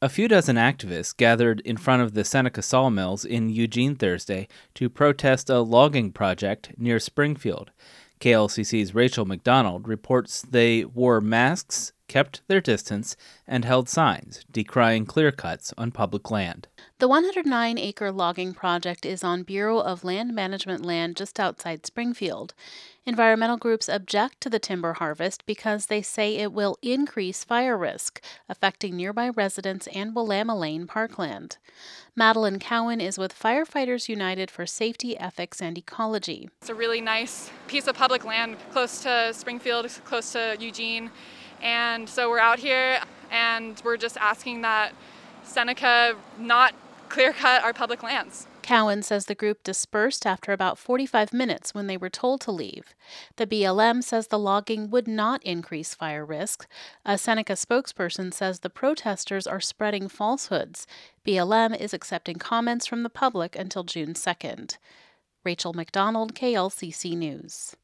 A few dozen activists gathered in front of the Seneca sawmills in Eugene Thursday to protest a logging project near Springfield. KLCC's Rachel McDonald reports they wore masks, kept their distance, and held signs decrying clear cuts on public land. The 109-acre logging project is on Bureau of Land Management land just outside Springfield. Environmental groups object to the timber harvest because they say it will increase fire risk, affecting nearby residents and Willamette Lane parkland. Madeline Cowan is with Firefighters United for Safety, Ethics, and Ecology. It's a really nice piece of public land close to Springfield, close to Eugene. And so we're out here and we're just asking that Seneca not clear cut our public lands. Cowan says the group dispersed after about 45 minutes when they were told to leave. The BLM says the logging would not increase fire risk. A Seneca spokesperson says the protesters are spreading falsehoods. BLM is accepting comments from the public until June 2nd. Rachel McDonald, KLCC News.